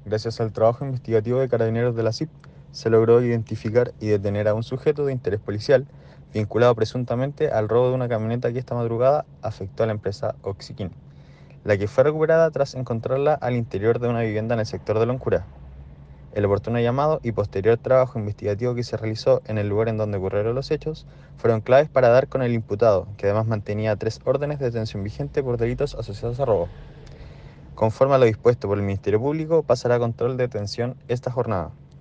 Gracias al trabajo investigativo de carabineros de la CIP, se logró identificar y detener a un sujeto de interés policial vinculado presuntamente al robo de una camioneta que esta madrugada afectó a la empresa Oxiquín, la que fue recuperada tras encontrarla al interior de una vivienda en el sector de Loncura. El oportuno llamado y posterior trabajo investigativo que se realizó en el lugar en donde ocurrieron los hechos fueron claves para dar con el imputado, que además mantenía 3 órdenes de detención vigente por delitos asociados a robo. Conforme a lo dispuesto por el Ministerio Público, pasará a control de detención esta jornada.